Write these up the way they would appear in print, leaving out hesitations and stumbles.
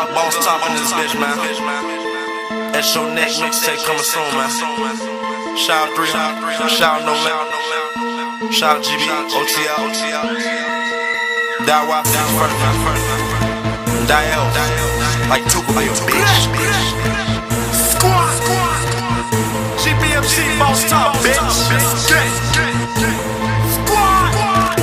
Boss Top in this bitch, man. That's your next mixtape coming soon, man. Shout out 3, shout out No Man, shout out GB, OTL, Die Wild, Die L, like Tuka, like a bitch. Squad, GBMC, Boss Top, bitch. Squad.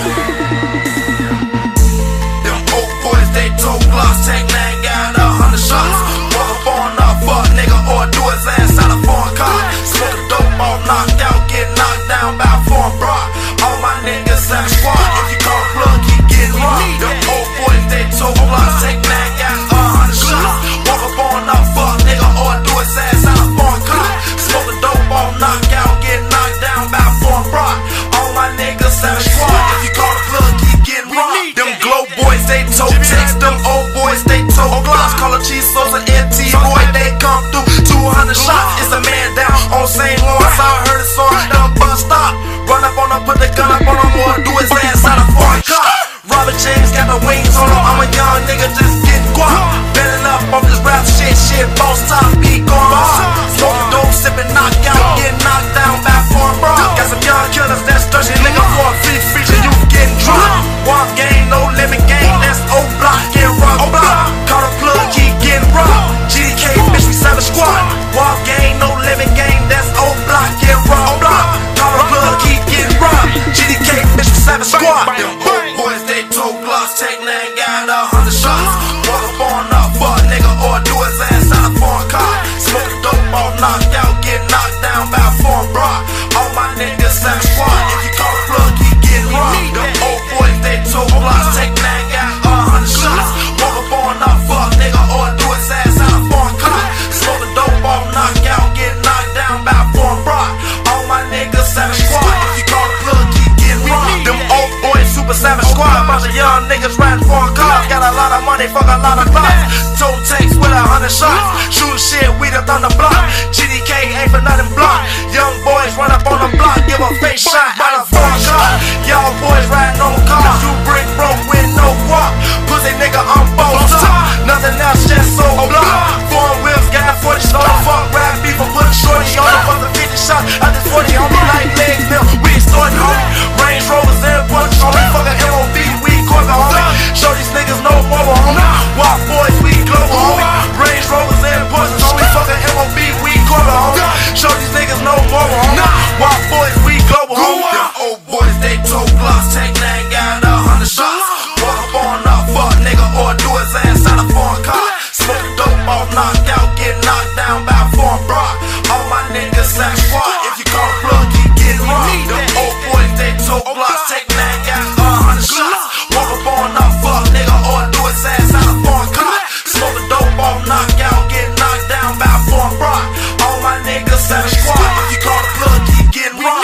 Them old boys, they told Glocks, Tech 9 got 100 shots. Walk up on a fuck nigga or do his ass out of foreign car. Smoke a dope ball, knocked out, get knocked down by a foreign bra. All my niggas have a squad. If you call a plug, keep getting robbed. Them old boys, they told Glocks, Tech 9 got 100 shots. Walk up on a fuck nigga or do his ass out of foreign car. Smoke a dope ball, knocked out, get knocked down by a foreign bra. All my niggas have a squad. If you call a plug, keep getting robbed. Them glow boys, they told text. Them old boys, they told Glocks. Call a cheese sauce an NT boy, they come through 200 shots. It's a man down on St. Lawrence. I heard it song, done bust stop. Run up on him, put the gun up on him, or do his ass out of foreign car. Robert James got the wings on him. I'm a young nigga just getting guap. Bending up off this rap shit, Boss Top, be going hard. Smoking dope, sipping knockout, getting knocked down by a foreign bra. Got some young killers that's thirsty, nigga for a feature, you getting dropped. Walk game, no limit game, that's O Block, get rock block. Call a plug, keep getting robbed. GDK, bitch, we 7 squad. Walk game, no limit game, that's O Block, get rock block. Call a plug, keep getting robbed. GDK, bitch, we 7 squad. Them old boys, they told Glocks, Tech 9 got 100 shots. Walk up on a fuck nigga or do his ass out of foreign car. Smoke a dope ball, knocked out, get knocked down by a foreign bra. All my niggas 7 squad. If you call a plug, keep getting robbed. Them old boys, they told Glocks, Tech 9 got 100 shots. Walk up on a fuck nigga or do his ass out of foreign car. Smoke a dope ball, knocked out, get knocked down by a foreign bra. All my niggas 7 squad. If you call a plug, keep getting robbed. Them old boys, Super 7 squad. Bunch of young niggas riding foreign cars. Got a lot of money, fuck a lot of clocks. Tote tanks with 100 shots. Shooting shit, we up on the block. GDK ain't for nothing block. Young boys run up on the block, give a face shot out of foreign car. Y'all boys riding on cars. You brick broke with no guap. Pussy nigga, I'm Boss Top. Nothing else, just so block. Foreign wheels, got 40 stolen. Fuck rap beef, I'm putting shorty on the fucking 50 shots. I just 40 on me like legs now. We starting homie. Range Rovers and punch on me. Fucking MOB, we corporate homie. Show these niggas no more homie. Walk boys, we global homie. Range Rovers and punch on me. Fucking MOB, we corporate homie. Show these niggas no more homie. Walk boys, we global homie. Them old boys, they told Glocks, Tech 9 got 100 shots. Walk up on a fuck nigga or do his ass out of foreign car. Smoke a dope ball, knocked out, get knocked down by a foreign bra. All my niggas 7 squad. If you call a plug, keep getting robbed. Them old boys, they told Glocks, Tech 9 got 100 shots. Walk up on a fuck nigga or do his ass out of foreign car. Smoke a dope ball, knocked out, get knocked down by a foreign bra. All my niggas 7 squad. If you call a plug, keep getting robbed.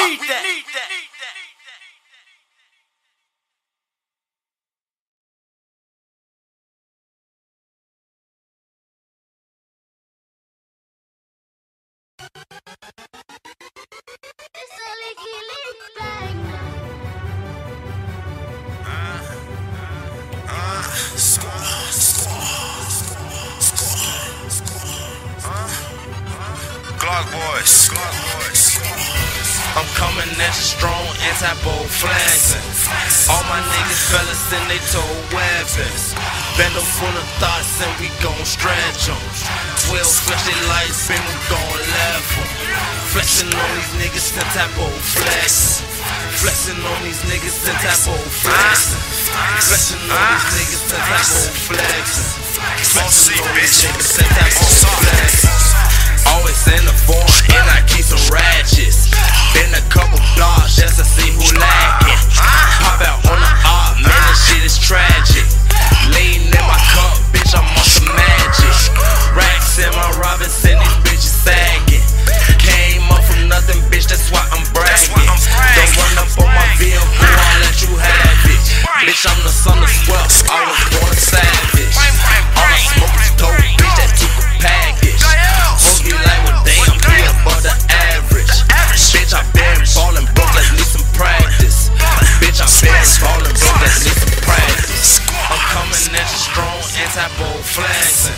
Glock boys. I'm coming at you strong, anti-bold flexing. All my niggas fellas and they told weapons. Bendo full of thoughts and we gon' stretch 'em. 12 flashing lights and we gon' laugh 'em. Flexing on these niggas, anti-bold flexing. Flexing on these niggas, anti-bold flexing. Flexing on these niggas, anti-bold flexing. Flexing on these niggas, anti-bold flexing. Always in the foreign and I keep some ratchets. Been a couple blocks just to see who lacking. Pop out on the op, man, this shit is tragic. Lean in my cup, bitch, I'm on some magic. Racks in my Robinson, these bitches sagging. Came up from nothing, bitch, that's why I'm bragging. Don't run up on my vehicle, I'll let you have it. Bitch, I'm the son of 12, I was born a savage. All I smoke is dope, bitch, that took a package. Hold me like, well, damn, be above the average. Bitch, I been ballin', broke, let's need some practice. Bitch, I been ballin', broke, let's need some practice. I'm coming at you strong, anti-bold flexing.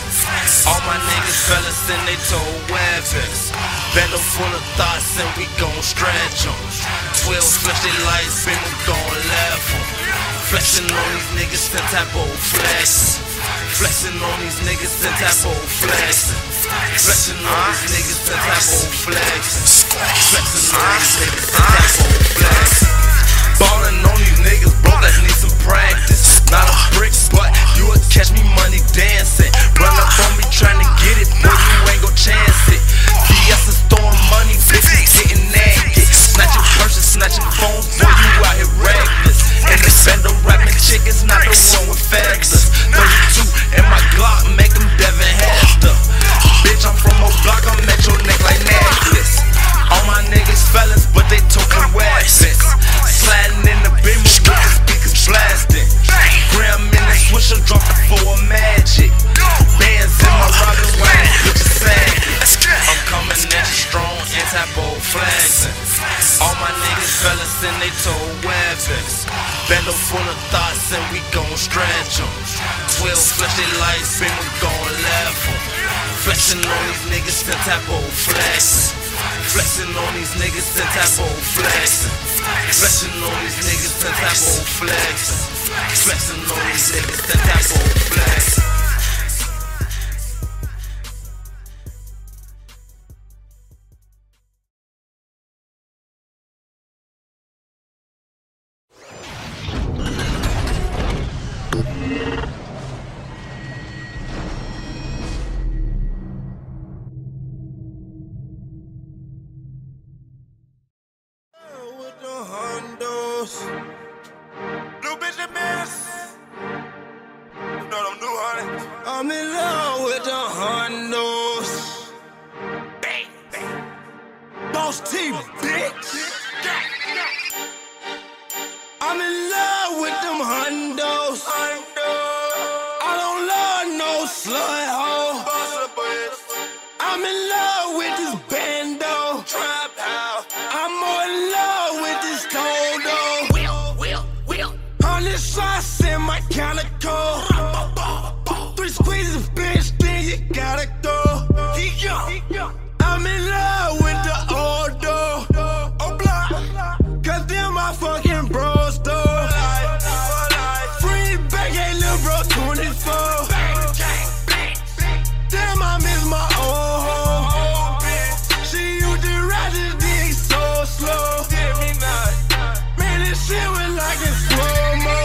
All my niggas fellas and they told weapons. Bando full of thoughts and we gon' stretch 'em. 12 flash they lights and we gon' laugh 'em. Flexing on these niggas and type of flex. Flexing on these niggas and type of flex. Flexing on these niggas and type of flex. Flexing on these niggas and type of flex. Ballin' on these niggas, bro, that need some practice. Not a brick, but you would catch me money dancing. Run up on me trying to get it, boy, you ain't gon' chance it. PS is throwing money, bitches getting naked. Snatching purses, snatching phones, boy, you out here reckless. And the bando rapping chickens, not the one with feathers. 32 and my Glock make them Devin Hester. Bitch, I'm from a block, I'm at your neck like necklace. All my niggas fellas, but they talking weapons. Sliding in the beam with the speakers blasting. Graham in the swisher, dropping for a magic. Bands in my Robin Wayne, bitches sad. I'm coming at you strong, anti-bow flexing. All my niggas fellas and they told weapons. Bando full of thoughts and we gon' stretch 'em. 12 flash they lights and we gon' laugh 'em. Flexing on these niggas and type of flex. Flexing on these niggas and type of flex. Flexing on these niggas and type of flex. Flexing on these niggas and type of flex. New bitch and mess. You know them new honey. I'm in love with the Hondos. Bang, bang. Boss T, bitch. I'm in love with them Hondos. I don't love no slut hoe. I'm in love with this bando. Trap house. I'm more in love with this condo. Hundred shots in my calico. 3 squeezes, bitch, then you gotta go. I'm in love with the old door. Cause them my fucking bros though. Free back, hey little bro, 24. Damn, I miss my old hoe. She used to ride this dick so slow. Man, this shit was like in slow-mo.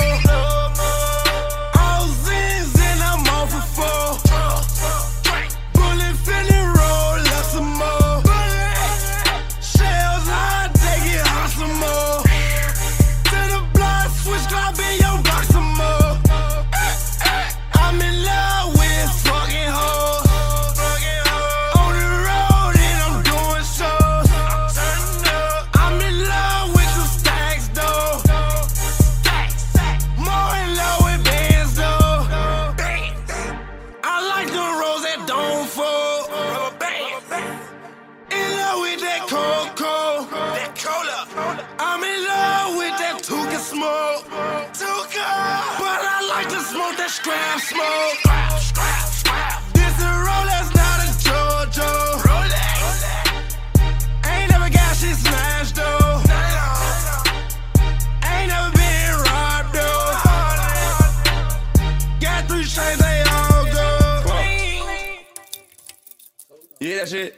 All zins and I'm on for 4. Bullet finna roll up some more. Shells high, take it hot some more. To the block, switch club in your block some more. I'm in love with fucking hoes. On the road and I'm doing shows. I'm in love with some stacks though. More in love with bands though. I like the roads that don't fold. In love with that cocoa. I'm in love with that Tuka smoke. But I like to smoke that scrap smoke. This a Rolex, not a JoJo. Ain't never got shit smashed though. Ain't never been robbed though. Got 3 chains, they all go. Yeah, that shit.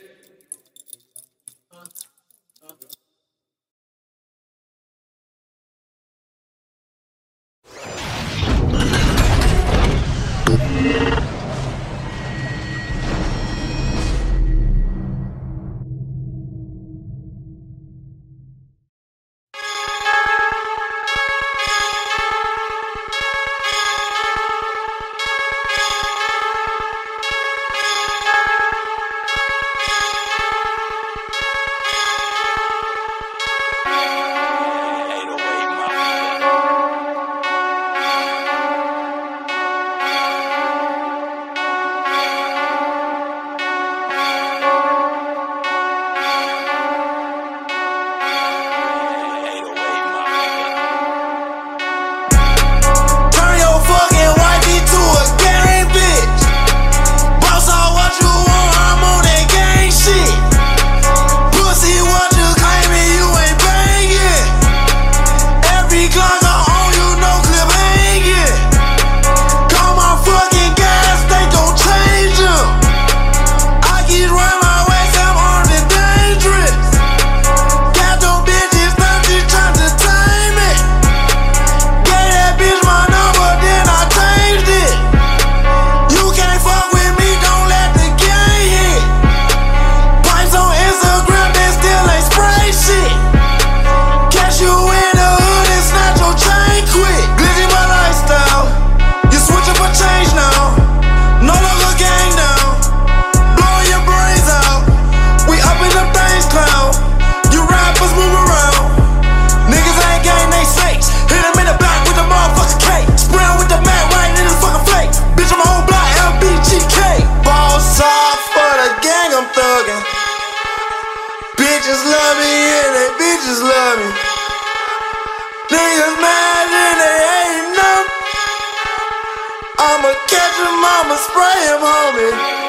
I'ma catch him, I'ma spray him, homie.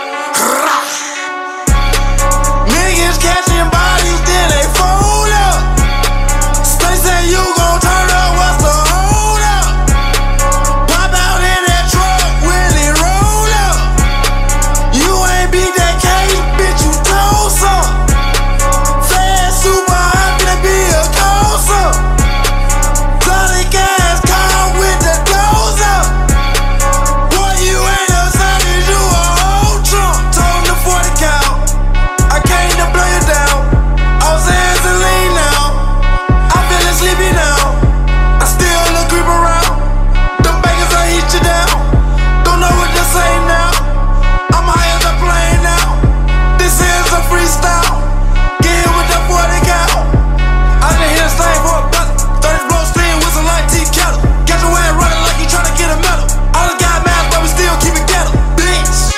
Niggas catching bodies, then they fold up. Stay say you gon' turn up, what's the hold up? Pop out in that truck, Willie roll up. You ain't beat that cage, bitch, you told some. Fast, super hot, finna be a cold some. Sonic ass car with the doors up. Boy, you ain't a savage, you a whole trump. Told him the 40 count, I came to blow you down. I was hands and lean now, I'm feeling sleepy now. I still look creep around, them bakers will heat you down. Don't know what to say now, I'm high as a plane now. This is a freestyle, get hit with the 40 count. I done hit a stain for a bucket, 30 blow steam, whistle like tea kettle. Catch your way running like you tryna get a medal. All the got mad, but we still keep it ghetto, bitch.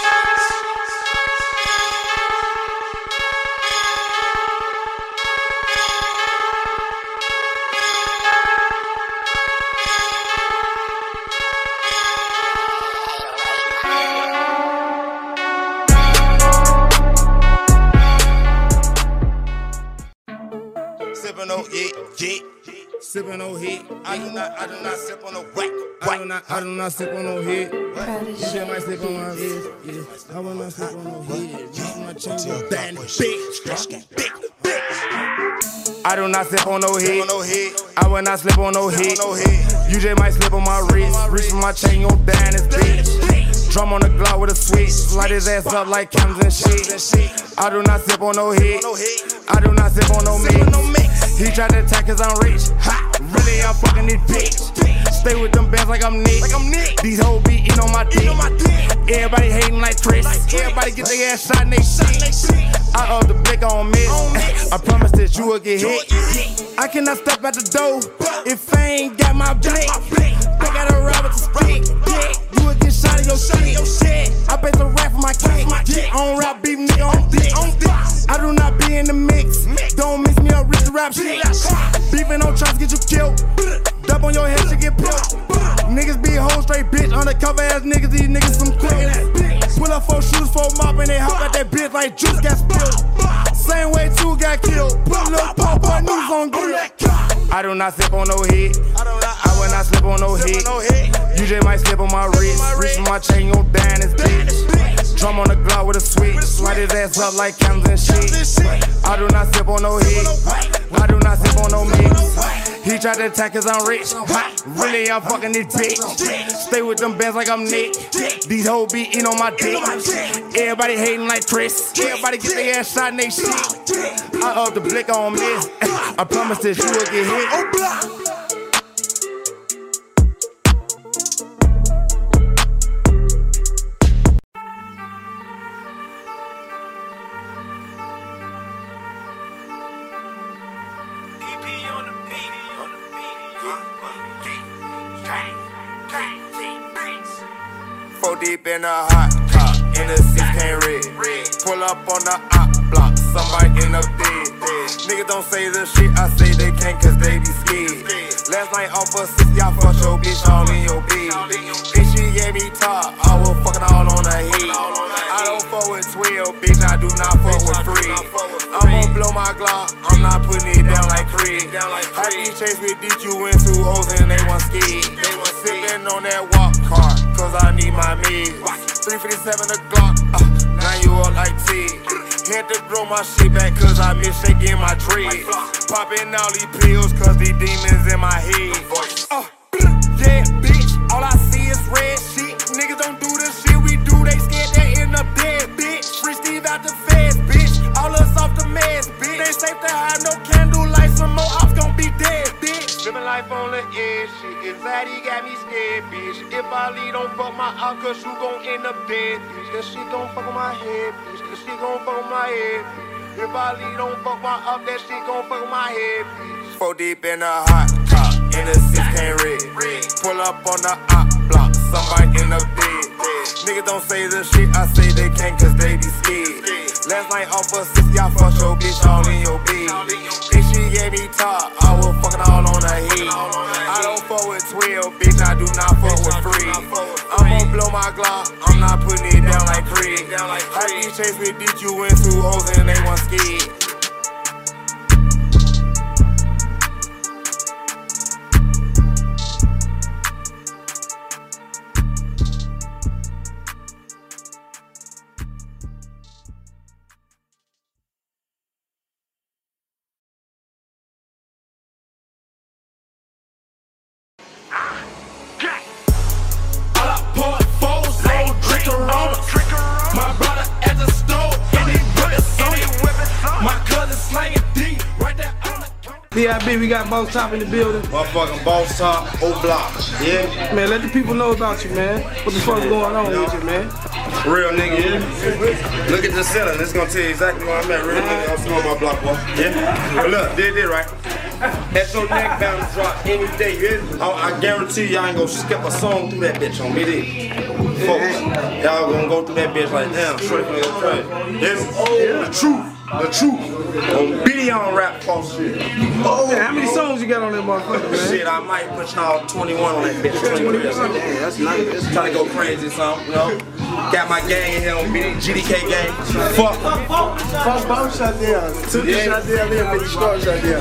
Sippin' on it, yeah. Sippin' on hit. I do not sip on no whack. I do not sip on no hit. You just might slip on my wrist. Yeah. I will not slip on no hit. My chain is bad and big. I do not slip on no hit. I will not slip on no hit. You just might slip on my wrist. Reach for my chain, your band is bitch. Drum on the Glock with a switch. Light his ass up like cameras and shit. I do not sip on no hit. I do not sip on no mix. He tried to attack cause I'm rich. Really, I'm fucking this bitch. Stay with them bands like I'm Nick. These hoes be eating on my dick. Everybody hating like Chris. Everybody get their ass shot in they shit. I up the blick on miss. I promise that you will get hit. I cannot step out the door if I ain't got my blick. I gotta ride with the stick. You will get shot in your shit. I pay some rap for my cake. On rap beef, nigga on dick. I do not be in the mix. Don't mix me up with the rap shit. Beefing on tries to get you killed. Dub on your head, shit get peeled. Niggas be whole straight bitch. Undercover ass niggas, these niggas some quick. Pull up 4 shooters, 4 mop, and they hop at that bitch like juice got spilled. Same way 2 got killed. Put a little pop on news on grill. I do not slip on no hit. I will not slip on no hit. You just might slip on my wrist. Reach for my chain, your band is bitch. Drum on the Glock with a switch. Light his ass up like cameras and shit. I do not sip on no hit. I do not sip on no mix. He tried to attack cause I'm rich. Really, I'm fucking this bitch. Stay with them bands like I'm Nick. These hoes be eating on my dick. Everybody hating like Chris. Everybody get their ass shot in they shit. I up the blick on miss. I promise that you will get hit. Deep in a hot car, in the 16 red. Pull up on the op block, somebody in the bed. Niggas don't say the shit, I say they can't cause they be scared. Last night off for 60, I fucked your bitch all in your bed. Bitch, she gave me top, I was fucking all on her head. I don't fuck with 12, bitch, I do not fuck with free. I'm gon' blow my Glock, I'm not putting it down like Creed. I be chased with DQ and 2 hoes and they want scared. They was sippin' on that walk car, cause I need my meds. 357 a Glock, now you up like Ted. Had to grow my shit back cause I miss shaking my dreads. Poppin' all these pills cause these demons in my head. Yeah, bitch, all I see is red shit. Niggas don't do the shit we do, they scared they end up dead, bitch. Free Steve out the feds, bitch. All us off the meds, bitch. They safe to have no candle light, some more ops gon' be dead, bitch. Living life on the edge, shit. Anxiety got me scared, bitch. If I lead, don't fuck my op, cause you gon' end up dead, bitch. That shit gon' fuck with my head, bitch. That shit gon' fuck with my head, bitch. If I lead, don't fuck my op, that shit gon' fuck with my head, bitch. 4 deep in a hot car, in the 16 red. Pull up on the op block, somebody in the bed. Niggas don't say the shit, I say they can't cause they be scared. Last night off for 60, I fucked your bitch all in your bed. Bitch, she gave me top, I was fucking all on her head. I don't fuck with 12, bitch, I do not fuck with free. I'm my Glock, I'm not putting it down like Creed. I be chase with DQ in 2 hoes and they want scared. PIB, we got Boss Top in the building. Motherfucking Boss Top, O-Block. Yeah? Man, let the people know about you, man. What the fuck's going on with you, man? Real nigga, yeah? Look at the ceiling. It's gonna tell you exactly where I'm at. Real nigga, I'm still on my block, boy. Yeah? But look, did right? That's your neck bound to drop any day, yeah? I guarantee y'all ain't gonna skip a song through that bitch on me, folks. Y'all gonna go through that bitch like, damn, straight from the trash. It's the truth. The truth. On video rap false shit. Oh, man, how many songs you got on that motherfucker, man? Shit, I might put y'all 21 on that bitch. 21. Damn, that's nice. Trying to go crazy, something, you know? Got my gang in here on GDK gang. Fuck. Fuck both shot down. 2 shot down there, 50 score shot down.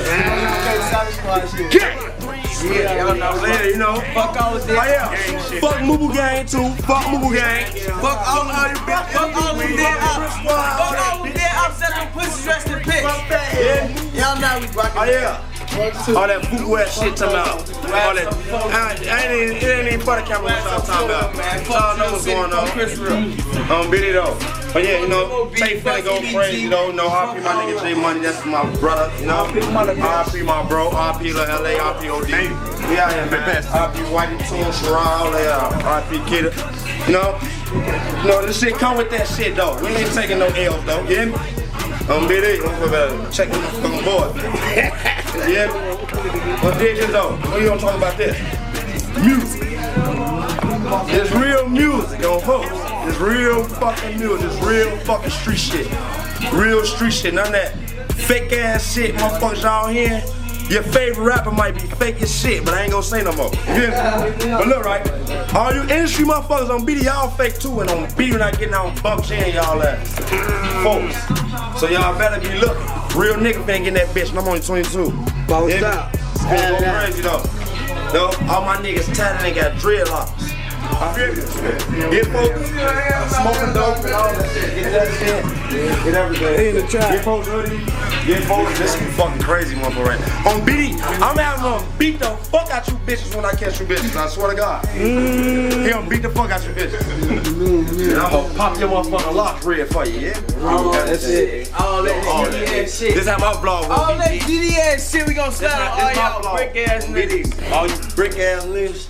Yeah, you know. Fuck all of that. Oh, yeah. Fuck Mubu gang too. Fuck Mubu gang. Fuck all of you bitches. Fuck all of them dead ops. Fuck all of them dead ops that them pussies dressed in pigs. Yeah. Y'all know we rockin'. Oh, yeah. All that fugu ass shit talking about. All that. It ain't even for the camera what y'all talking about. Y'all know what's going on. Biddy though. But yeah, you know, Tay finna go crazy, you know. RP my nigga J Money, that's my brother, you know. RP my bro, RP La LA, RP OD. We out here, man. RP Whitey Toon, Sharon, all that, RP Kidder. You know, this shit come with that shit though. We ain't taking no L's though, you hear me? Biddy, I'm check the fucking board. Yeah? What did you though? What you gonna talk about this? Music. It's real music, on folks. It's real fucking music. It's real fucking street shit. Real street shit. None of that fake ass shit, motherfuckers y'all here. Your favorite rapper might be fake as shit, but I ain't gonna say no more. Yeah? But look, right? All you industry motherfuckers on BD, y'all fake too, and on BD not getting on bumps in y'all ass. Folks. So y'all better be looking. Real nigga finna get in that bitch, and I'm only 22. Boss Top. It's gonna go crazy though. Yo, all my niggas tatted and got dreadlocks. I feel you. Get folks smoking dope and all that shit. Get that shit. Get everything. In the trap. Get folks hoodie. Get folks. This is fucking crazy, motherfucker. Right? On BD, I'm having to beat the fuck out you bitches when I catch you bitches. I swear to God. He gonna beat the fuck out you bitches. And I'm gonna pop your motherfucking locks red for you, yeah? That's it. All that GD ass shit. This how my vlog all that GD ass shit we gon' slide on all y'all brick ass niggas. All you brick ass niggas.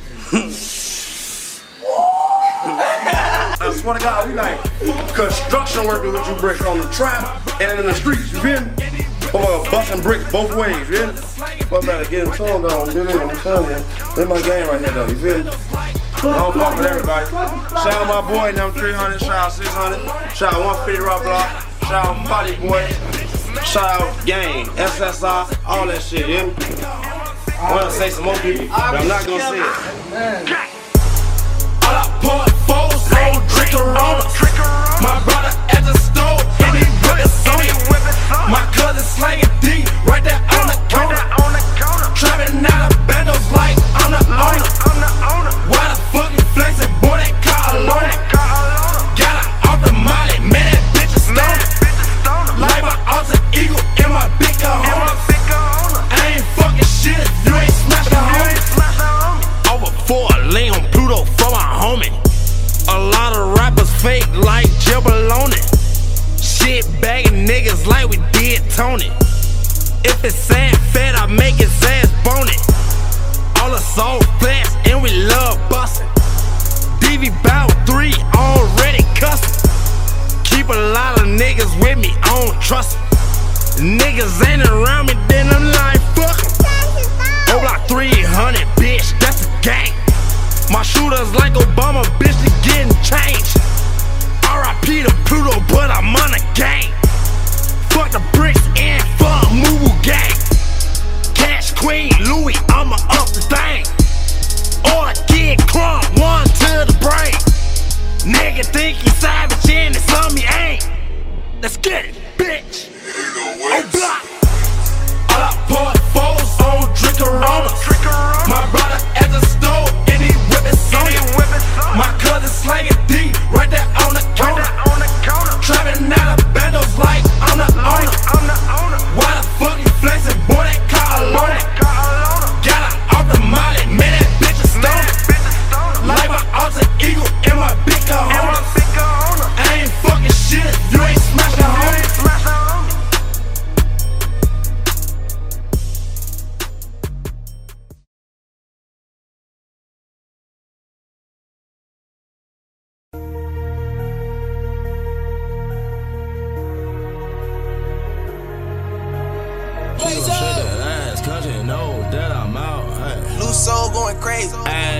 I swear to God, we like construction workers with you bricks on the trap and in the streets, you feel me? Busting bricks both ways, you feel me? But better get him tongue on, you feel me? I'm telling you, this my game right here though, you feel me? I don't fuck with everybody. Shout out my boy, them 300, shout out 600, shout out 150 Rock Block, shout out Body Boy, shout out Gang, SSR, all that shit, you feel me? I wanna say some more people, but I'm not gonna say it. All I pour foes, no drink Corona. My brother at the store, and he whippin' on you. My cousin slanging D, right there on the counter. Trapping out of bandos like I'm the owner. Why the fuck you flexin', boy, that car alone? Got her off the molly, man, that bitch is stoner. Like my alter ego in my big Kahuna. I ain't fucking shit if you ain't smashed the homie. Over 4 lean on Pluto for my homie. A lot of rappers fake like Jabbaloni. Shit bagging niggas like we did Tony. If it's sand fat, I make it ass bony. All the soul fast and we love bustin'. DV bout 3 already cussin'. Keep a lot of niggas with me, I don't trust them. Niggas ain't around me, then I'm like fuck 'em. O-Block 300, bitch, that's a gang. My shooters like Obama, bitch, they getting changed. R.I.P. to Pluto, but I'm on a gang. Fuck the bricks and fuck Mubu gang. Cash Queen, Louis, I'ma up the thing. Or Kid Crumb, 1 to the brain. going crazy.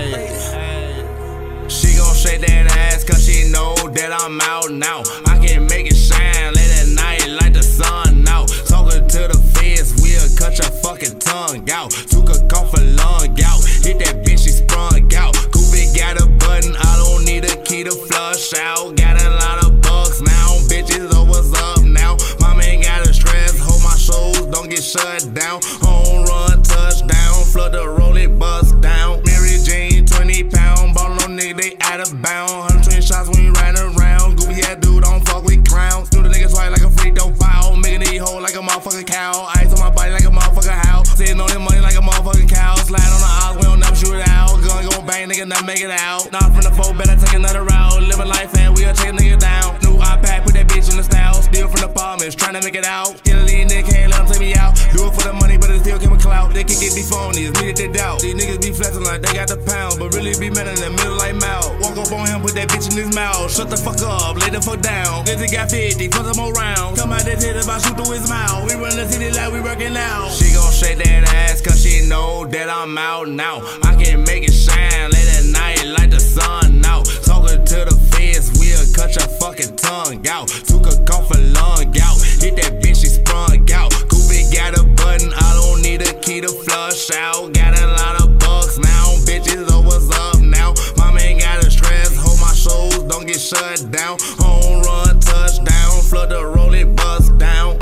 She gon' shake that ass cause she know that I'm out now. I can make it shine late at night like the sun out. Talking to the feds, we'll cut your fucking tongue out. Took a cough for lung out. Hit that bitch, she sprung out. Koopy got a button, I don't need a key to flush out. Got a lot of bucks now, bitches know what's up now. Mama ain't gotta stress, hold my shows, don't get shut down. Home run, touchdown, flood the roll it, bust down. Mary Jane, 20 pound, ball no nigga, they out of bound. 120 shots when you riding around. Goofy yeah, dude, don't fuck with clowns. Do the niggas fight like a freak, don't foul. Making these hoe like a motherfucking cow. Ice on my body like a motherfucking house. Sitting on their money like a motherfucking cow. Slide on the odds, we don't never shoot it out. Gun gon' bang, nigga, not make it out. Not from the foe, better take another route. Living life and we'll take a nigga down. New iPad, put that bitch in the style. Steal from the apartments, tryna make it out. Get a lead nigga, can't let him take me out. Do it for the money, but it still came a clout. They can get these phonies, needed they doubt. These niggas be flexing like they got the pound, but really be men in the middle like mouth. Walk up on him, put that bitch in his mouth. Shut the fuck up, lay the fuck down. This nigga got 50, put some more rounds. Come out this hit if I shoot through his mouth. We run the city like we working out. She gon' shake that ass cause she know that I'm out now. I can make it shine late at night like the sun out. Talking to the feds, we'll cut your fucking tongue out. Took a cough for lung out. Hit that bitch, she sprung out. Koopy got a button, I don't need a key to flush out. Got a lot of bucks now, bitches know what's up now. Mama ain't gotta stress, hold my shows, don't get shut down. Home run, touchdown, flood the roll it, bust down.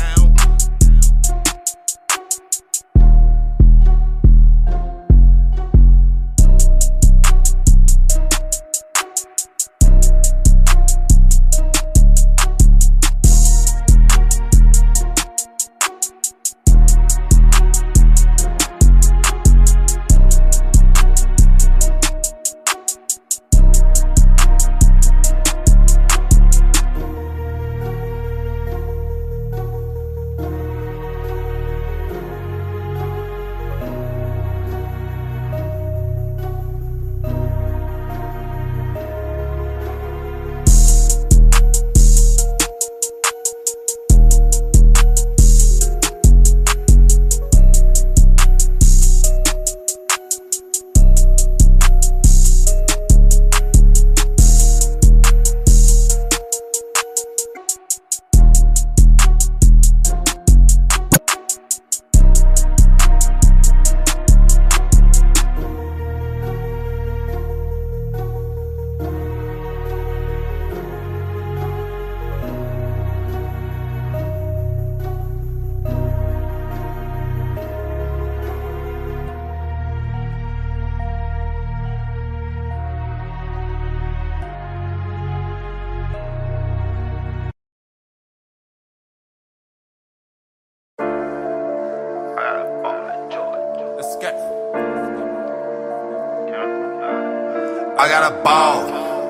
I got a ball.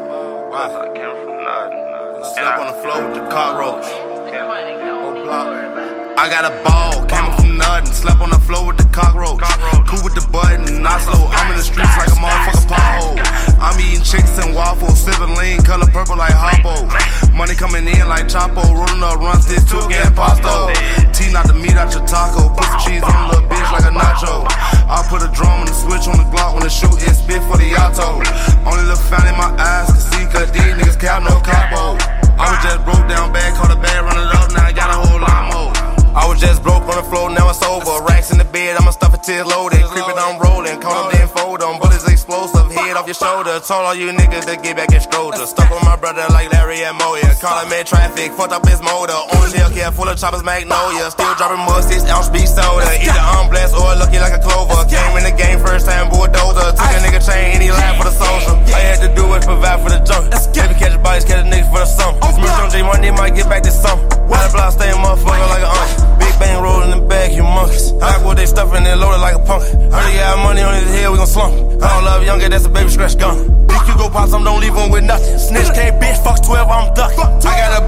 Slept on the floor with the cockroach. I got a ball, came from nothing. Slept on the floor with the cockroach. Cool with the button, not slow. I'm in the streets like a motherfucking pothole. I'm eating chicks and waffles, sipping lean, color purple like Hoppo. Money coming in like Chapo, rolling up run sticks to a gas pasto. Tea not the meat out your taco, put some cheese on a little bitch like a nacho. I put a drum and a switch on the Glock when the shoot is spit for the auto. Only little fan in my eyes can see cause these niggas cap no capo. I was just broke down bad, caught a bag, run it up, now I got a whole lot more. I was just broke on the floor, now it's over. Racks in the bed, I'ma stuff it till it's loaded. Creepin', I'm rolling, call them then fold them. Bullets explosive, head off your shoulder. Told all you niggas to get back in stroller. Stuck on my brother like Larry and Moya. Call him in traffic, fucked up his motor. Orange Hellcat full of choppers, Magnolia. Still dropping more 6 ounce beef soda. Either I'm blessed or lucky like a clover. Came in the game first time, bulldozer. Took a nigga chain and he lied for the social. All you had to do was provide for the junk. Maybe catch a bodies, catch a nigga for the summer. Smith on J Money might get back this summer. Out the block, stay motherfucker like an Big bang rolling in the bag, humongous. Like what they stuffing and loaded like a pumpkin. Heard he got money on his head, we gon' slump. I don't love younger, that's a baby scratch gun. Big you go pop some, don't leave him with nothing. Snitch can't bitch, fuck 12, I'm ducking. I got a ball cause I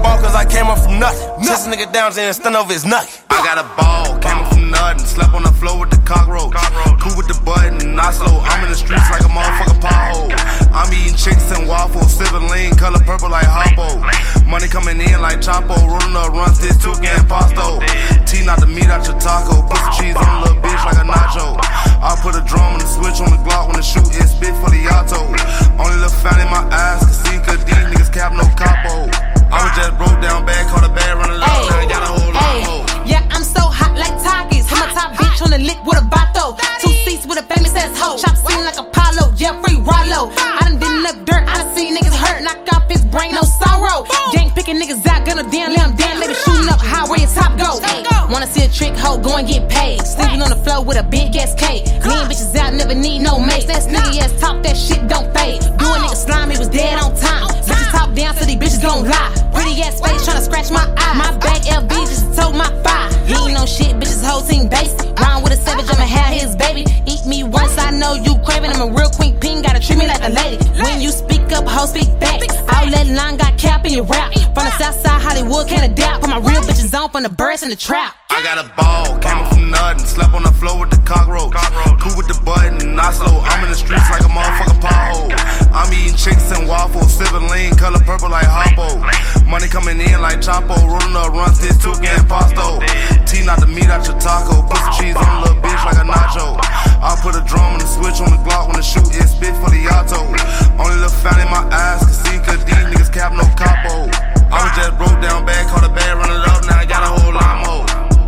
came up from nothing. Chase a nigga down and stand over his nut. I got a ball, came up from nothing. Slept on the floor with the cockroach. Cool with the button, not slow. I'm in the streets like a motherfucking pothole. I'm eating chicks and waffles, sipping lean, color purple like Hoppo. Money coming in like Chapo, rolling up runs, this two and pasto. Tea not the meat out your taco, put some cheese on a little bitch like a nacho. I put a drum and a switch on the Glock when the shoot is spit for the auto. Only little fan in my eyes can see, cause these niggas cap no capo. I was just broke down bad, caught a bad running low, now I got a whole lot more. Yeah, I'm so hot like Takis. I'm a top bitch on the lick with a bato. 2 seats with a famous ass hoe. Chop scene like Apollo, Jeffrey Rollo. I done did enough dirt, I done seen niggas hurt. Knock off his brain, no sorrow. Gang picking niggas out, gonna damn, let him damn. Let it shooting up high where your top go. Wanna see a trick hoe, go and get paid. Sleeping on the floor with a big ass cake. Lean bitches out, never need no mates. That nigga ass talk, that shit don't fade. Do a nigga slime, he was dead on time. Bitches talk down so these bitches gon' lie. Pretty ass face tryna scratch my eye. My back LV just told my fire. He ain't no shit, bitches whole team basic. Round with a savage, I'ma have his baby. Eat me once, I know you craving. I'm a real queen pin, gotta treat me like a lady. When you speak up, ho, speak back. Outlet line got cap in your rap. From the south side, Hollywood, can't adapt. Put my real bitches on from the birds in the trap. I got a ball, came up from nothing. Slept on the floor with the cockroach. Cool with the button, not slow. I'm in the streets like a motherfucking pothole. I'm eating chicks and waffles, sipping lean, color purple like Hoppo. Money coming in like Chapo, rolling up runs, this two and pasto. Tea not the meat out your taco, put some cheese on a little bitch like a nacho. I put a drum and a switch on the Glock when the shoot is spit for the auto. Only little fan in my eyes can see, cause these niggas cap no capo. I was just broke down bad, caught a bad, running up, now I got a whole lot more.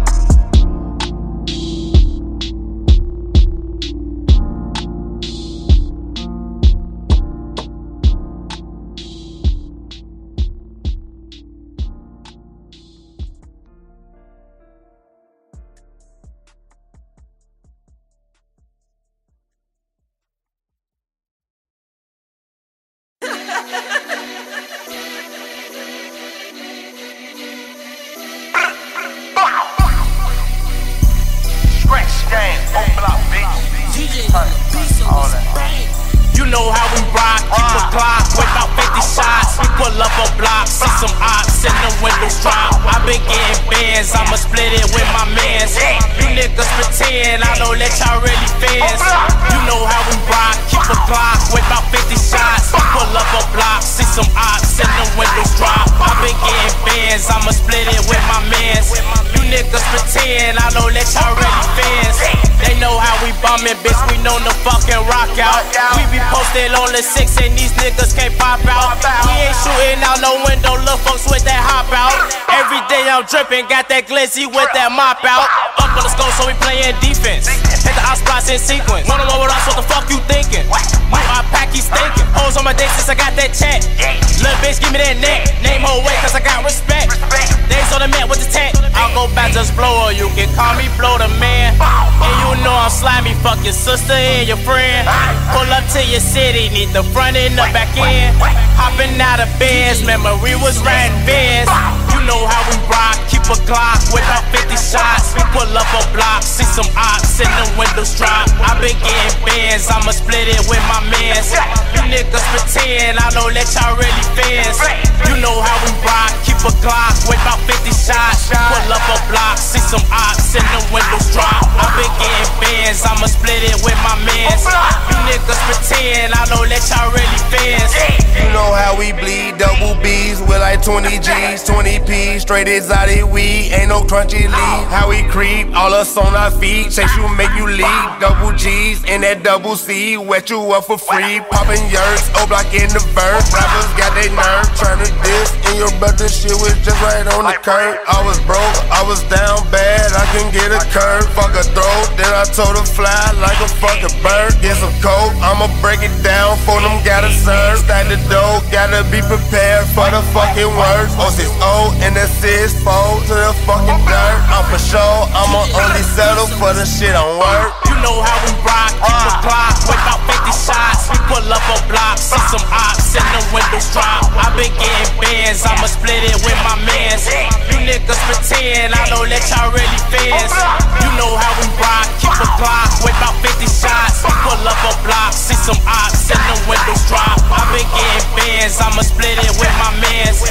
You know how we rock, keep a clock, with about 50 shots. We pull up a block, see some ops in the windows drop. I been getting bands, I'ma split it with my mans. You niggas pretend, I don't let y'all really fans. You know how we rock, keep a clock, with about 50 shots. We pull up a block, see some ops in the windows drop. I been getting bands, I'ma split it with my mans. You niggas pretend, I don't let y'all really fans. They know how we bummin', bitch, we know the fucking rock out. We be posted on the 6 and these niggas can't pop out. We ain't shooting out no window, look folks with that hop out. Every day I'm drippin', got that glizzy with that mop out. Up on the scope, so we playin' defense. Hit the ops spots in sequence. One on one with us, what the fuck you thinking? My pack, he stinking. Hoes on my dick since I got that check. Little bitch, give me that neck. Name whole way, cause I got respect. Days on the mat with the tech. I'll go back, just blow her. You can call me Blow the Man. And you know I'm slimy, fuck your sister and your friend. Pull up to your city, need the front and the back end. Hopping out of beds, memory was riding Benz. You know how we rock, keep a Glock with about 50 shots. We pull up a block, see some ops in the windows drop. I been getting bands, I'ma split it with my mans. You niggas pretend, I don't let y'all really fans. You know how we rock, keep a Glock with about 50 shots. Pull up a block, see some ops in the windows drop. I been getting bands, I'ma split it with my mans. You niggas pretend, I don't let y'all really fans. You know how we bleed, double B's with like 20 G's, 20 P's, straight exotic weed, ain't no crunchy leaf. How we creep, all us on our feet, chase you, make you leave. Double G's and that double C, wet you up for free. Poppin' yurts, O-block in the verse, rappers got they nerve, tryna diss, and your brother shit was just right on the curb. I was broke, I was down bad, I couldn't get a curve. Fuck a throat, then I told her fly like a fucking bird. Get some coke, I'ma break it down for them, gotta serve. Stack the dough, gotta be prepared for the fucking words. O6O and the 6-4 to the fucking dirt. I'm for sure, I'ma only settle for the shit on work. You know how we rock, keep a clock, with about 50 shots. We pull up a block, see some ops in the windows drop. I been getting bands, I'ma split it with my mans. You niggas pretend, I don't let y'all really fans. You know how we rock, keep a clock, with about 50 shots. We pull up a block, see some ops in the windows drop. I been getting bands, I'ma split it with my mans. You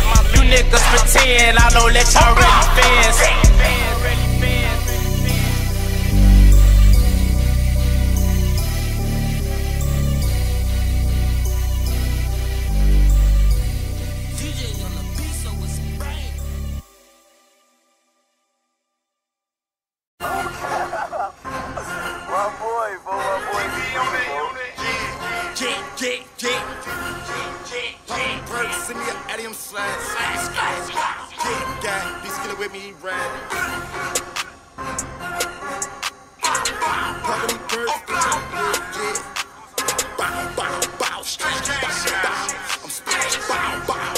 niggas pretend I don't let y'all really fans. Send me an Adium slash. Get got, be skilled with me, ride. Popping birds, yeah. Bow, bow, bow, straight, bow. I'm splash, bow, bow.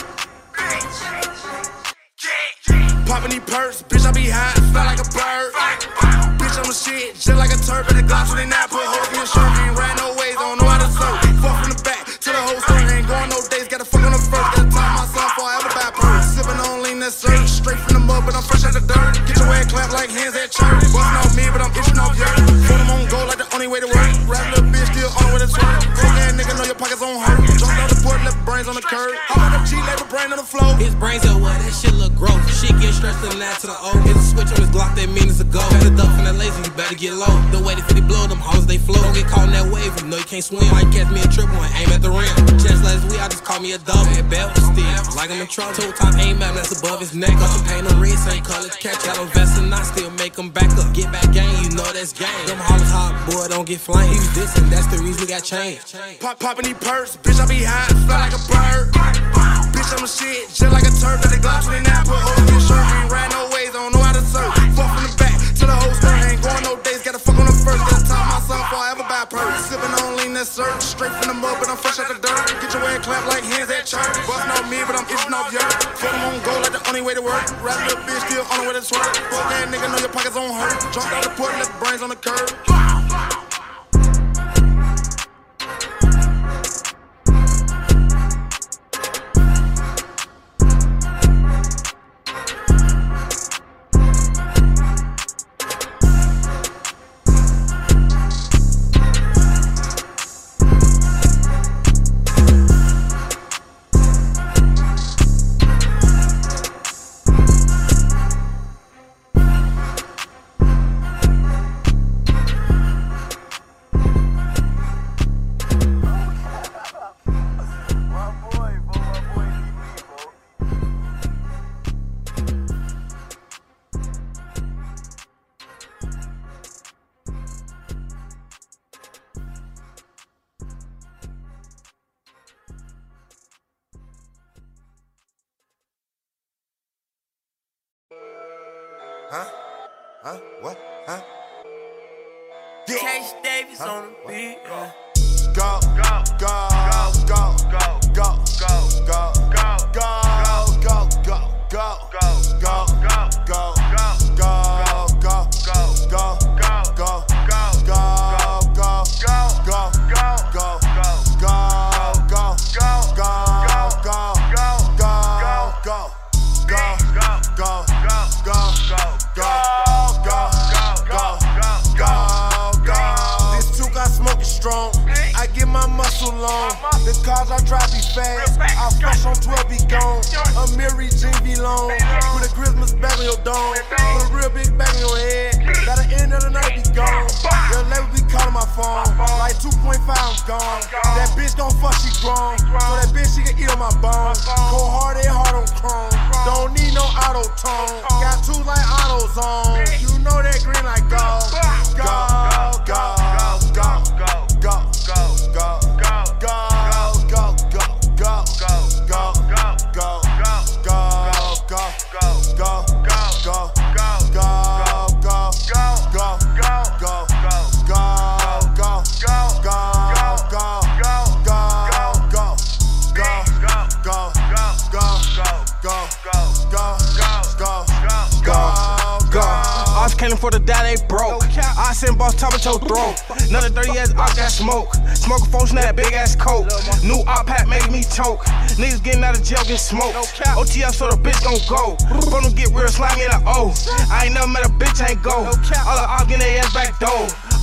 Popping these perks, bitch, I be high, fly like a bird. Bitch, I'm a shit, just like a turd, but the Glocks when they not put hoes in your shirt. Ain't riding no ways, don't know how to serve. Fuck from the back to the whole store, ain't going no days, gotta fuck on the first. Gotta time myself before I ever buy purse. Sipping on lean, that's surge, straight from the mud, but I'm fresh out the dirt. Get your head clapped like hands at church. Bustin' off me, but I'm itching off yours. Put them on go like the only way to work. Rap little bitch, still on with a twerk. Broke ass nigga, know your pockets on hurt. Jumped out the port, left brains on the curb. How about them G-label brain on the floor? His brains are what, that shit look gross. Shit get stressed to the nine to the O. Hit a switch on his Glock, that minutes ago. Got a duck from that lazy, you better get low. The way they 50 blow, them hoes they flow. Don't get caught in that wave, you know you can't swim. Might catch me a triple and aim at the rim. Just last week, I just call me a double. And belt still, like I'm in trouble. Toe top aim out, that's above his neck. Got some paint on red, same color catch. Got on vest and I still make them back up. Get back game, you know that's game. Them hollers hot, boy, don't get flamed. He was dissing, that's the reason we got changed. Popping these perks, bitch, I be high, fly like a bird. Bitch, I'm a shit, just like a turd, but the Glocks when they not put hoes in your shirt. Ain't riding no ways, don't know how to serve. Fuck from the back to the whole store, ain't going no days, gotta fuck on the first. Gotta time myself before I ever buy purse. Sipping on lean, that's surge, straight from the mud, but I'm fresh out the dirt. Get your head clapped like hands at church. Bustin' off me, but I'm itching off yours. Put them on go like the only way to work. Rap little bitch, still on the way to twerk. Broke ass nigga, know your pockets on hurt. Jumped out the port, left brains on the curb. Huh? What? Huh? Yeah. Chase Davis on the beat. Go, go, go, go, go, go, go, go, go, go, go, go, go, go, go, go, go, strong. I get my muscle long. The cars I drive be fast. I fresh on 12 be gone. A Mary Jean be long. Put a Christmas bag on your dome. Put a real big bag on your head. By the end of the night be gone. Your label be calling my phone. Like 2.5 I'm gone. That bitch gon' fuck, she grown. So that bitch she can eat on my bone. Cold hearted, hard on chrome. Don't need no auto tone. Got two like AutoZone. You know that green like gold. Go, go, go. Came for the die, they broke. I send boss top at your throat. Another 30 years, I got smoke. Smoking folks in that big ass coke. New op pack made me choke. Niggas getting out of jail, get smoked. OTF, so the bitch gon' go. Gonna get real slimy in the O. I ain't never met a bitch, ain't go. All the ops getting their ass back door.